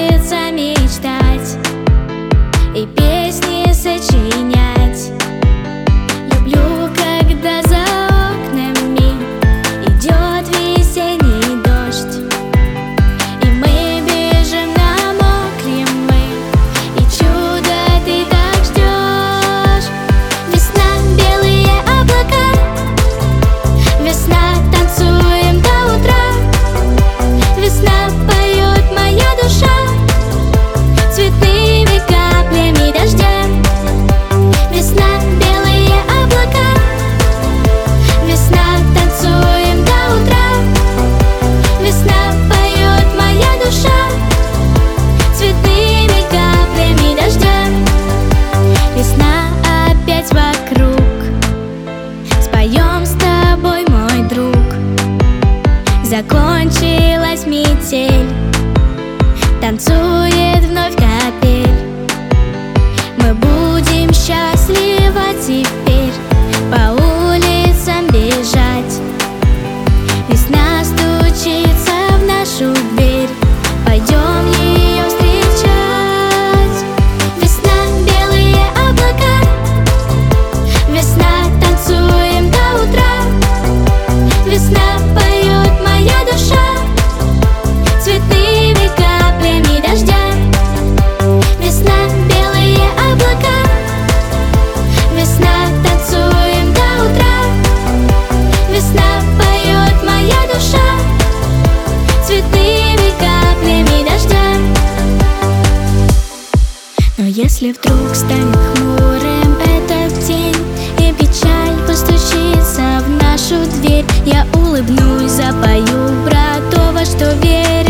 улице мечтать и песни сочинять. Люблю, когда за окнами идет весенний дождь, и мы бежим на мокрем и чудо ты так ждешь. Весна, белые облака, весна, танцуем до утра. Весна, поет моя душа цветными каплями дождя. Весна, белые облака, весна, танцуем до утра. Весна, поет моя душа цветными каплями дождя. Весна опять вокруг, споем с тобой, мой друг. Закончилась метель, танцует вновь капель. Мы будем счастливы теперь по улицам бежать. Весна стучится в нашу дверь, пойдем ее встречать. Весна, белые облака, весна, танцуем до утра. Весна, поет моя душа цветными каплями дождя. Весна, белые облака, весна, танцуем до утра. Весна, поет моя душа цветными каплями дождя. Но если вдруг станет хмурым этот день и печаль постучится в нашу дверь, я улыбнусь, запою про то, во что верю.